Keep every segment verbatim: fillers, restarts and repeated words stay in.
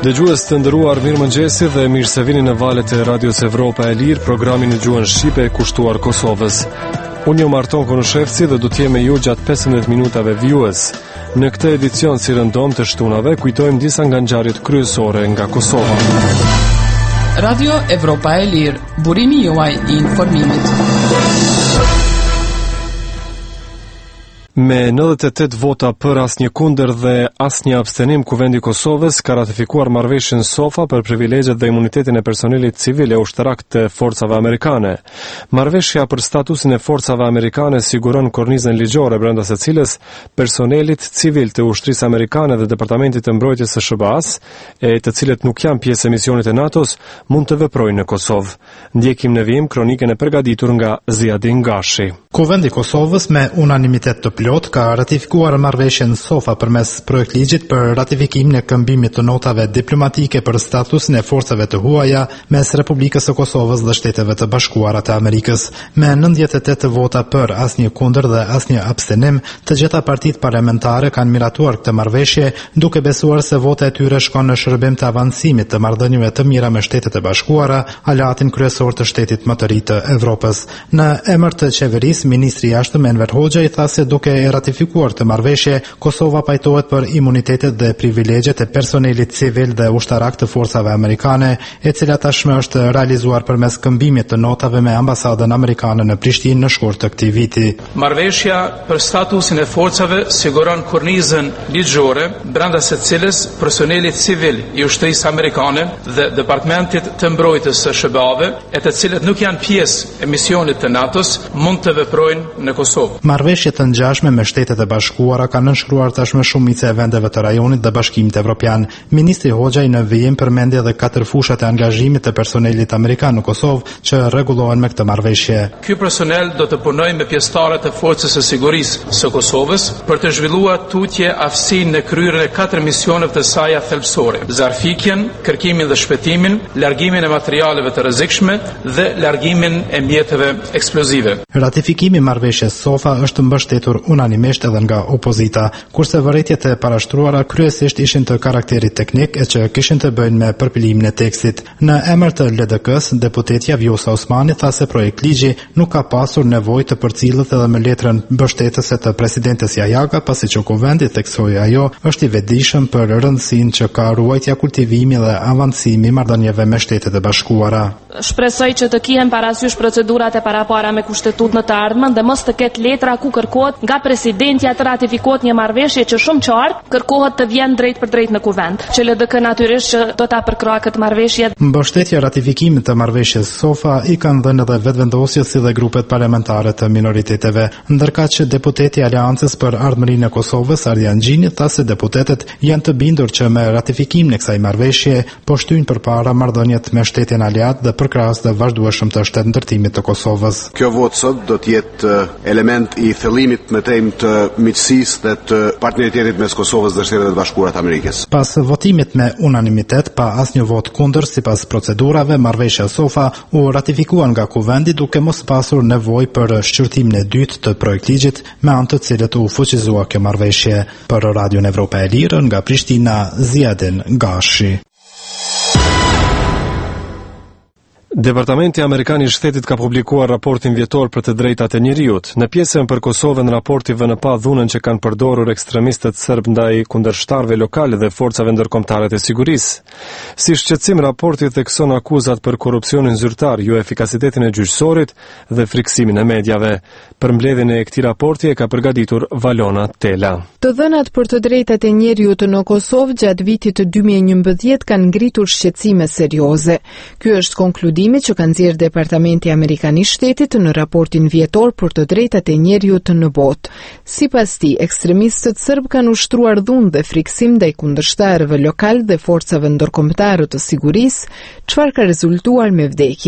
Dëgjues të nderuar, mirëmëngjesi dhe mirë se vini në valët e Radios Evropa e Lirë, programin në gjuhën shqipe kushtuar Kosovës. Unë jam Arton Konushevci dhe do të jem me ju gjatë pesëmbëdhjetë minutave vjues. Në këtë edicion si rëndom të shtunave kujtojmë disa nga ngjarjet kryesore nga Kosova. Radio Evropa e Lirë, burimi juaj i informimit. Me nëntëdhjetë e tetë vota për, asnjë kundër dhe asnjë abstenim, Kuvendi i Kosovës ka ratifikuar marrëveshjen SOFA për privilegjet dhe imunitetin e personelit civil e ushtarak të forcave amerikane. Marrëveshja për statusin e forcave amerikane siguron kornizën ligjore brenda së cilës personelit civil të ushtrisë amerikane dhe Departamentit të Mbrojtjes së S B A-s, e të cilët nuk janë pjesë e misionit të NATO-s, mund të veprojnë në Kosovë. Ndjekim në vijim kronikën e përgatitur nga Ziadin Gashi. Kuvendi i Kosovës me unanimitet të plot ka ratifikuar marrëveshjen SOFA përmes projektligjit për ratifikimin e këmbimit të notave diplomatike për statusin e forcave të huaja mes Republikës së Kosovës dhe Shteteve të Bashkuara të Amerikës. Me nëntëdhjetë e tetë vota për, asnjë kundër dhe asnjë abstenim, të gjitha partitë parlamentare kanë miratuar këtë marrëveshje, duke besuar se vota e tyre shkon në shërbim të avancimit të marrëdhënieve të mira me Shtetet e Bashkuara, aleatin kryesor të shtetit më të ri të Evropës. Në emër të qeverisë, ministri i jashtëm Enver Hoxha i tha se duke e ratifikuar të marrëveshje, Kosova pajtohet për imunitetet dhe privilegjet e personelit civil dhe ushtarak të forcave amerikane, e cila tashmë është realizuar përmes këmbimit të notave me ambasadën amerikane në Prishtinë në shkurt të këtij viti. Marrëveshja për statusin e forcave siguron kornizën ligjore brenda së cilës personelit civil i ushtrisë amerikane dhe Departamentit të Mbrojtjes së S B A-ve, e të cilët nuk janë pjesë e misionit të NATO-s, mund të veprojnë në Kosovë. Marrëveshjet të ngjashme me Shtetet e Bashkuara kanë nënshkruar tashmë shumica e vendeve të rajonit dhe Bashkimit Evropian. Ministri Hoxha në vijim përmendi edhe katër fushat e angazhimit të personelit amerikan në Kosovë që rregullohen me këtë marrëveshje. Ky personel do të punojë me pjesëtarët e forcës së sigurisë së Kosovës për të zhvilluar tutje aftësinë në kryerjen e katër misioneve të saj thelbësore: zarfikjen, kërkimin dhe shpëtimin, largimin e materialeve të rrezikshme dhe largimin e mjeteve eksplozive. Ratifikimi i marrëveshjes SOFA është mbështetur unanimisht edhe nga opozita, kurse vërejtjet e parashtruara kryesisht ishin të karakterit teknik e që kishin të bëjnë me përpilimin e tekstit. Në emër të L D K-s, deputetja Vjosa Osmani tha se projekt ligji nuk ka pasur nevojë të përcillet edhe me letrën mbështetëse të presidentes Jajaga, pasi që Kuvendi theksoi ajo është i vetëdijshëm për rëndësinë që ka ruajtja, kultivimi dhe avancimi i marrëdhënieve me Shtetet e Bashkuara. Shpresoj që të kihen parasysh procedurat e parapara me kushtetut në të ardhmen dhe mos të ketë letra ku kërkohet nga presidentja të ratifikohet një marrëveshje që shumë qartë kërkohet të vjen drejt për drejt në kuvend. Që L D K natyrisht që do ta përkrahë këtë marrëveshje. Mbështetja ratifikimit të marrëveshjes SOFA i kanë dhënë edhe vetëvendosjet si dhe grupet parlamentare të minoriteteve, ndërkaq që deputeti i Aleancës për Ardhmërinë e Kosovës, Ardian Gjini, tha se deputetët janë të bindur që me ratifikimin e kësaj marrëveshje po shtyjnë përpara marrëdhëniet me shtetin aleat dhe përkrahës dhe vazhdueshëm të shtetëndërtimit të Kosovës. Kjo votë sot do të jetë element i thellimit me temë të miqësisë dhe të partneritetit mes Kosovës dhe Shtetet e Bashkuara të Amerikës. Pas votimit me unanimitet, pa asnjë vot kundër sipas procedurave, marrëveshja SOFA u ratifikuar nga Kuvendi duke mos pasur nevojë për shqyrtimin e dytë të projektligjit, me anë të cilit u fuqizua kjo marrëveshje. Për Radion Evropa e Lirë nga Prishtina, Ziadin Gashi. Departamenti Amerikan i Shtetit ka publikuar raportin vjetor për të drejtat e njerëzit. Në pjesën për Kosovën, raporti vën pa dhunën që kanë përdorur ekstremistët serb ndaj kundërshtarëve lokal dhe forcave ndërkombëtare të sigurisë. Si shqetësim, raporti thekson akuzat për korrupsionin zyrtar, jo efikasitetin e gjyqësorit dhe friksimin e medjave. Për mbledhjen e këtij raporti e ka përgatitur Valona Tela. Të dhënat për të drejtat e njerëzit në Kosovë gjatë vitit të dy mijë e njëmbëdhjetë kanë ngritur shqetësime serioze. Ky është konkludimi që ka nxjerrë Departamenti Amerikan i Shtetit në raportin vjetor për të drejtat e njerëzit në botë. Sipas tij, ekstremistët serb kanë ushtruar dhunë dhe friksim ndaj kundërshtarëve lokal dhe forcave ndërkombëtare të sigurisë, çfarë ka rezultuar me vdekje.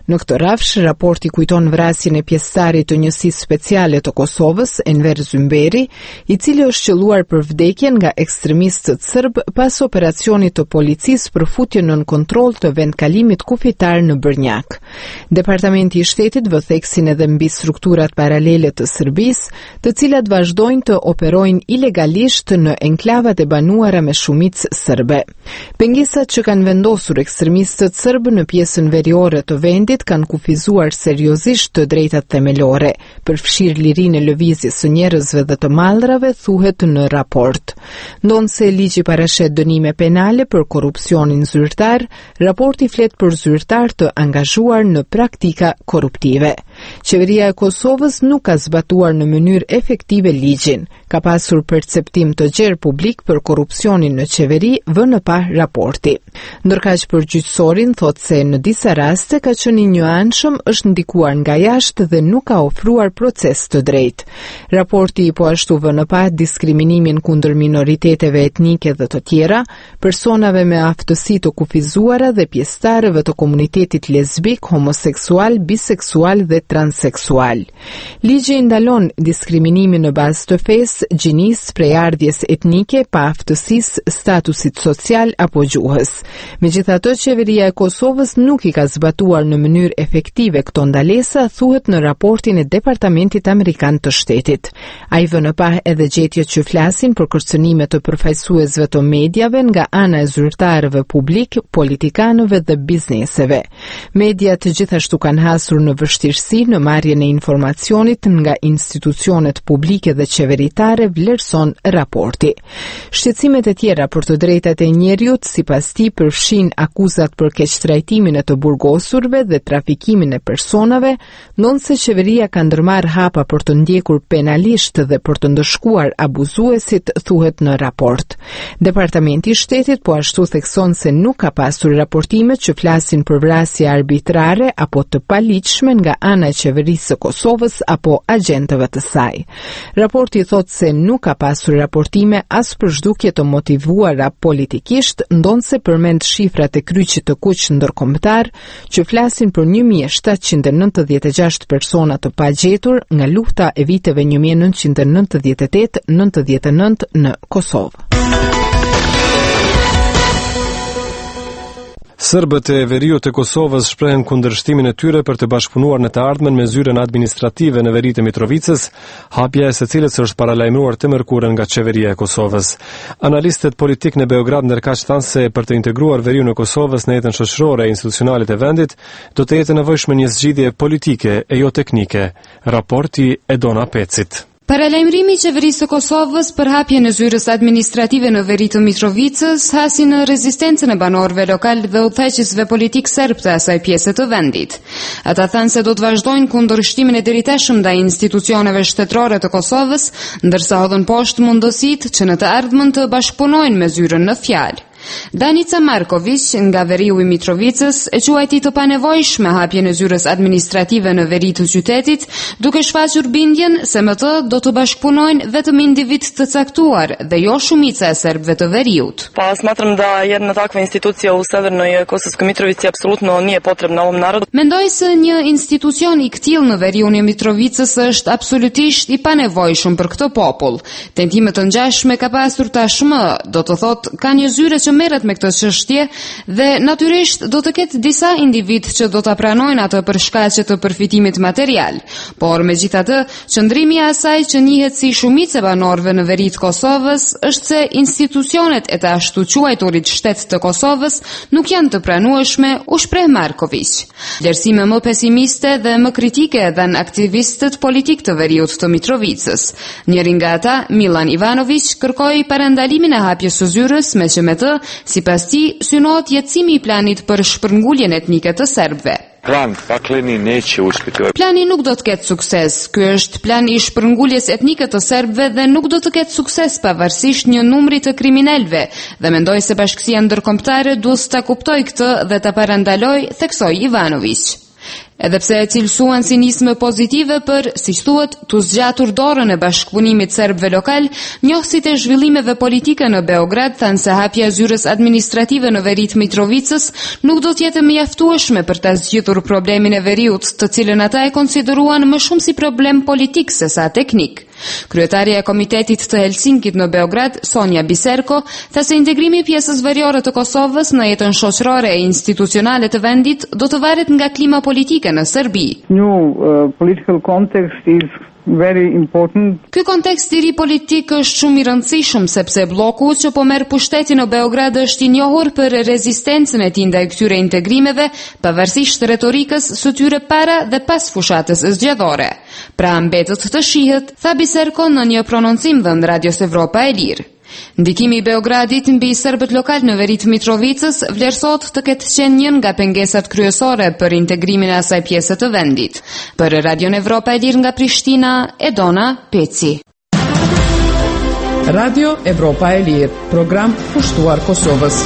Në këtë rafsh, raporti kujton vrasjen e pjesëtarit të njësisë speciale të Kosovës, Enver Zymberi, i cili është qelluar për vdekjen nga ekstremistët serb pas operacionit të policisë për futjen nën kontroll të vendkalimit kufitar në Brnjak. Departamenti i Shtetit vë theksin edhe mbi strukturat paralele të Serbisë, të cilat vazhdojnë të operojnë ilegalisht në enklavat e banuara me shumicë serbe. Pengesat që kanë vendosur ekstremistët serb në pjesën veriore të vendit kanë kufizuar seriozisht të drejtat themelore, përfshirë lirinë e lëvizjes së njerëzve dhe të mallrave, thuhet në raport. Ndonse ligji parashet dënime penale për korrupsionin zyrtar, raporti flet për zyrtar të angazhuar në praktika korruptive. Qeveria e Kosovës nuk ka zbatuar në mënyrë efektive ligjin, ka pasur perceptim të gjerë publik për korrupsionin në qeveri, vënë pa raporti. Ndërkaq përgjithësorin thot se në disa raste ka qenë i njëanshëm, është ndikuar nga jashtë dhe nuk ka ofruar proces të drejtë. Raporti po ashtu vënë pa diskriminimin kundër minoriteteve etnike dhe të tjera, personave me aftësi të kufizuara dhe pjesëtarëve të komunitetit lesbik, homoseksual, biseksual dhe transseksual. Ligji ndalon diskriminimin në bazë të fesë, gjinisë, prejardhjes etnike, pa aftësisë, statusit social apo gjuhës. Megjithatë, qeveria e Kosovës nuk i ka zbatuar në mënyrë efektive këto ndalesa, thuhet në raportin e Departamentit Amerikan të Shtetit. Ai vënë pa edhe gjetjet që flasin për kërcënime të përfaqësuesve të mediave nga ana e zyrtarëve publik, politikanëve dhe bizneseve. Mediat gjithashtu kanë hasur në vështirësi në marrjen e informacionit nga institucionet publike dhe qeveritare, vlerëson raporti. Shqetësimet e tjera për të drejtat e njeriut, sipas tij, përfshin akuzat për keqtrajtimin e të burgosurve dhe trafikimin e personave, ndonse qeveria ka ndërmarrë hapa për të ndjekur penalisht dhe për të ndëshkuar abuzuesit, thuhet në raport. Departamenti i Shtetit po ashtu thekson se nuk ka pasur raportime që flasin për vrasje arbitrare apo të paligjshme nga ana e qeverisë së Kosovës apo agjentëve të saj. Raporti thot se nuk ka pasur raportime as për zhdukje të motivuara politikisht, ndonse përmend shifrat e kryqit të kuq ndërkombëtar që flasin për një mijë shtatëqind e nëntëdhjetë e gjashtë persona të pagjetur nga lufta e viteve një mijë nëntëqind e nëntëdhjetë e tetë nëntëdhjetë e nëntë në Kosovë. Serbët e veriut e Kosovës shprehen kundërshtimin e tyre për të bashkëpunuar në të ardhmen me zyrën administrative në veri të Mitrovicës, hapja e secilës është paralajmëruar të mërkurën nga qeveria e Kosovës. Analistët politik në Beograd ndërkaq thanë se për të integruar veriun e Kosovës në jetën shoqërore e institucionale të vendit, do të jetë nevojshme një zgjidhje politike e jo teknike. Raporti e Dona Pecit. Paralajmërimi i qeverisë së Kosovës për hapjen e zyrës administrative në veri të Mitrovicës hasi në rezistencën e banorëve lokal dhe udhëheqësve politik serb të asaj pjese të vendit. Ata thanë se do të vazhdojnë kundërshtimin e drejtshëm ndaj institucioneve shtetërore të Kosovës, ndërsa hodhën poshtë mundësitë që në të ardhmen të bashkëpunojnë me zyrën në fjalë. Danica Marković nga veriu i Mitrovicës e quajti të panevojshme hapjen e zyrës administrative në veri të qytetit, duke shfaqur bindjen se me të do të bashkëpunojnë vetëm individ të caktuar dhe jo shumica e serbëve të veriut. Pa smatram da jedna takva institucija u Severnoj Kosovskoj Mitrovici apsolutno nije potrebna ovom narodu. Mendoj se një institucion i këtill në veriun e Mitrovicës është absolutisht i panevojshëm për këtë popull. Tentime të ngjashme ka pasur tashmë, do të thotë ka një zyre që merret me këtë çështje dhe natyrisht do të ketë disa individ që do ta pranojnë atë për shkaqe të përfitimit material. Por megjithatë, qëndrimi i asaj që njihet si shumicë e banorëve në veri të Kosovës është se institucionet e të ashtu quajturit shtet të Kosovës nuk janë të pranueshme, u shpreh Marković. Vlerësime më pesimiste dhe më kritike dhanë aktivistët politik të veriut të Mitrovicës. Njëri nga ata, Milan Ivanović, kërkoi parandalimin e hapjes së zyrës, me që me të, sipas tij, synohet jetësimi i planit për shpërnguljen etnike të serbëve. Plan pakleni neće uspjeti. Plani nuk do të ketë sukses. Ky është plan i shpërnguljes etnike të serbëve dhe nuk do të ketë sukses pavarësisht një numri të kriminalëve, dhe mendoj se bashkësia ndërkombëtare duhet ta kuptojë këtë dhe ta parandalojë, theksoi Ivanović. Edhe pse e cilësuan si nismë pozitive për, siç thuhet, të zgjatur dorën e bashkëpunimit serbëve lokal, njohësit e zhvillimeve politike në Beograd thanë se hapja e zyrës administrative në veri të Mitrovicës nuk do të jetë mjaftueshme për ta zgjidhur problemin e veriut, të cilën ata e konsideruan më shumë si problem politik se sa teknik. Kryetaria e Komitetit të Helsinkit në Beograd, Sonja Biserko, tha se integrimi i pjesës veriore të Kosovës në jetën shoqërore e institucionale të vendit do të varet nga klima politike në Serbi. New uh, political context is very important. Ky kontekst i ri politik është shumë i rëndësishëm sepse bloku që po merr pushtetin në Beograd është i njohur për rezistencën e tij ndaj këtyre integrimeve, pavarësisht retorikës së tyre para dhe pas fushatës zgjedhore. Pra mbetet të shihet, tha Biserko në një prononcim dhënë Radios Evropa e Lirë. Ndikimi i Beogradit mbi serbët lokal në veri të Mitrovicës vlerësohet të ketë qenë një nga pengesat kryesore për integrimin e asaj pjese të vendit. Për Radion Evropa e Lirë nga Prishtina, Edona Peci. Radio Evropa e Lirë, program pushtuar Kosovës.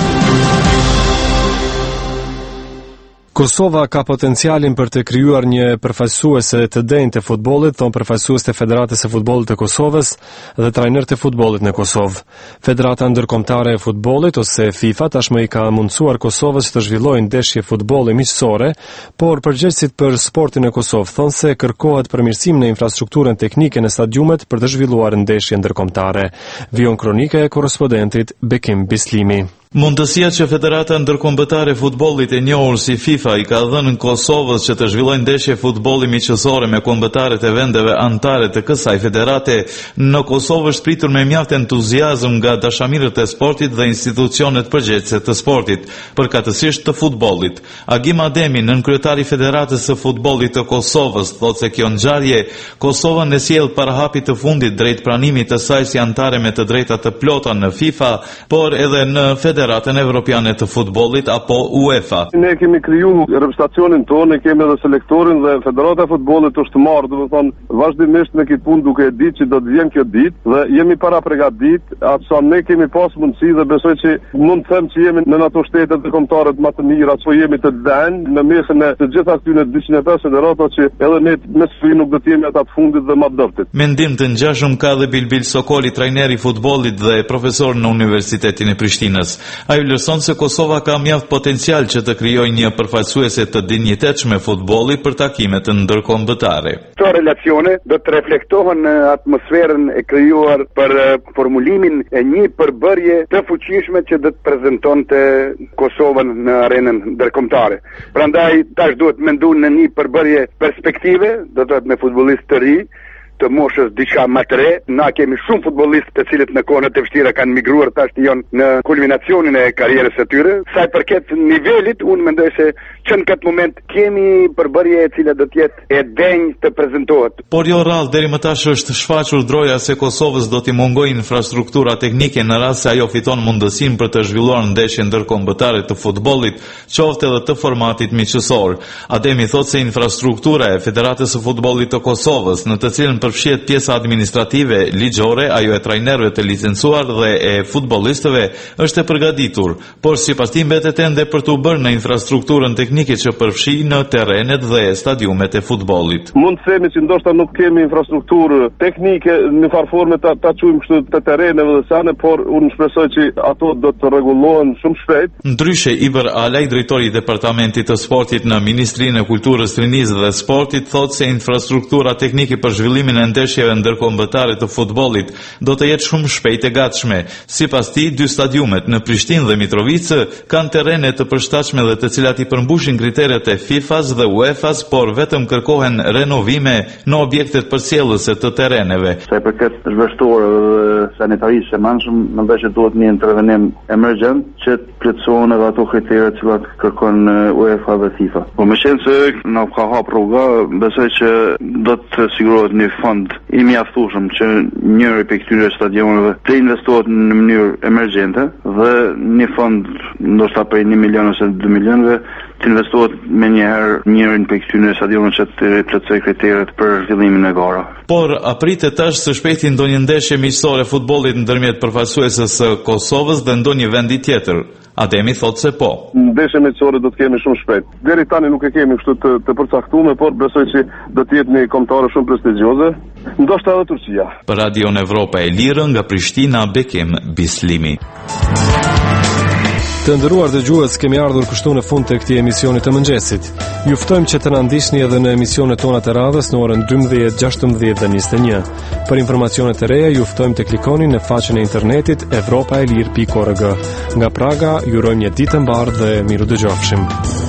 Kosova ka potencialin për të krijuar një përfaqësuese të denjtë të futbollit, thon përfaqësues të Federatës së Futbollit të Kosovës dhe trajner të futbollit në Kosovë. Federata Ndërkombëtare e Futbollit ose FIFA tashmë i ka mundsuar Kosovës të zhvillojë ndeshje futbolli miqësore, por përgjegjësit për sportin në Kosovë thonë se kërkohet përmirësim në infrastrukturën teknike në stadiumet për të zhvilluar ndeshje ndërkombëtare. Vion kronike e korrespondentit Bekim Bislimi. Mundësia që Federata Ndërkombëtare e Futbollit e njohur si FIFA i ka dhënë Kosovës që të zhvillojë ndeshje futbolli miqësore me kombëtarët e vendeve anëtare të kësaj federate në Kosovë është pritur me mjaft entuziazëm nga dashamirët e sportit dhe institucionet përgjegjëse të sportit, përkatësisht të futbollit. Agim Ademi, nënkryetari i Federatës së Futbollit të Kosovës, thotë se kjo ngjarje Kosovën e sjell para hapit të fundit drejt pranimit të saj si antare me të drejta të plota në FIFA, por edhe në Federatën Evropiane të Futbollit apo UEFA. Ne kemi kriju reprezentacionin tonë, ne kemi edhe selektorin dhe Federata e Futbollit është marrë, do të thonë vazhdimisht në këtë punë duke e ditë që do të vjen kjo ditë dhe jemi para përgatitur, atë ne kemi pas mundësi dhe besoj që mund të them që jemi në ato shtete të kombëtare më të mira, po jemi të dënë në mesin e të gjitha këtyre dyqind e pesë federata që edhe ne me sfidë nuk do të jemi ata të fundit dhe më të dobët. Mendim të ngjashëm ka dhe Bilbil Sokoli, trajneri i futbollit dhe profesor në Universitetin e Prishtinës. Ai vlerëson se Kosova ka mjaft potencial që të krijojë një përfaqësuese të dinjitetshme futbolli për takimet ndërkombëtare. Këto relacione do të reflektohen në atmosferën e krijuar për formulimin e një përbërje të fuqishme që do të prezantonte Kosovën në arenën ndërkombëtare. Prandaj tash duhet menduar në një përbërje perspektive, do të thotë me futbollistë të ri, të moshës diçka më të re. Na kemi shumë futbollistë të cilët në kohët e vështira kanë migruar tash janë në kulminacionin e karrierës së tyre. Sa i përket nivelit, unë mendoj se që në këtë moment kemi përbërje e cila do të jetë e denjë të prezantohet. Por jo rrallë deri më tash është shfaqur droja se Kosovës do t'i mungojë infrastruktura teknike në rast se ajo fiton mundësinë për të zhvilluar ndeshje ndërkombëtare të futbollit, qoftë edhe të formatit miqësor. Ademi thotë se infrastruktura e Federatës së Futbollit të Kosovës, në të cilën përfshihet pjesa administrative, ligjore, ajo e trajnerëve të licencuar dhe e futbollistëve, është e përgatitur, por sipas tij mbetet ende për të bërë në infrastrukturën teknike që përfshi në terrenet dhe stadiumet e futbollit. Mund të themi që ndoshta nuk kemi infrastrukturë teknike në farforme ta, ta çujmë kështu të terreneve dhe sane, por unë shpresoj që ato do të rregullohen shumë shpejt. Ndryshe, Iber Alaj, drejtori i Departamentit të Sportit në Ministrinë e Kulturës, Rinisë dhe Sportit, thotë se infrastruktura teknike për zhvillimin e ndeshjeve ndërkombëtare të futbollit do të jetë shumë shpejt e gatshme. Sipas tij, dy stadiumet në Prishtinë dhe Mitrovicë kanë terrene të përshtatshme dhe të cilat i përmbushin kriteret e FIFA-s dhe UEFA-s, por vetëm kërkohen renovime në objektet përcjellëse të terreneve. Sa i përket zhveshtorë dhe sanitarisë së mundshëm, mendoj se duhet një intervenim emergjent që të plotësohen edhe ato kriteret që kërkon UEFA dhe FIFA. Po më qenë se na ka hap rruga, besoj që do të sigurohet një fond i mjaftueshëm që njëri prej këtyre stadioneve të investohet në mënyrë emergjente dhe një fond ndoshta prej një milion ose dy milionëve të investohet me njëherë njërin prej këtyre stadioneve që të plotësojë kriteret për zhvillimin e gara. Por apritet tash së shpejti ndonjë ndeshje miqësore futbollit ndërmjet përfaqësuesës së Kosovës dhe ndonjë vendi tjetër. Ademi thot se po. Ndeshje miqësore do të kemi shumë shpejt. Deri tani nuk e kemi kështu të, të përcaktuar, por besoj se do të jetë një kombëtare shumë prestigjioze, ndoshta edhe Turqia. Për Radion Evropa e Lirë nga Prishtina, Bekim Bislimi. Të nderuar dëgjues, kemi ardhur kështu në fund të këtij emisioni të mëngjesit. Ju ftojmë që të na ndiqni edhe në emisionet tona të radhës në orën dymbëdhjetë, gjashtëmbëdhjetë dhe njëzet e një. Për informacione të reja, ju ftojmë të klikoni në faqen e internetit evropaelir pikë org. Nga Praga, ju urojmë një ditë të mbarë dhe miru dëgjofshim.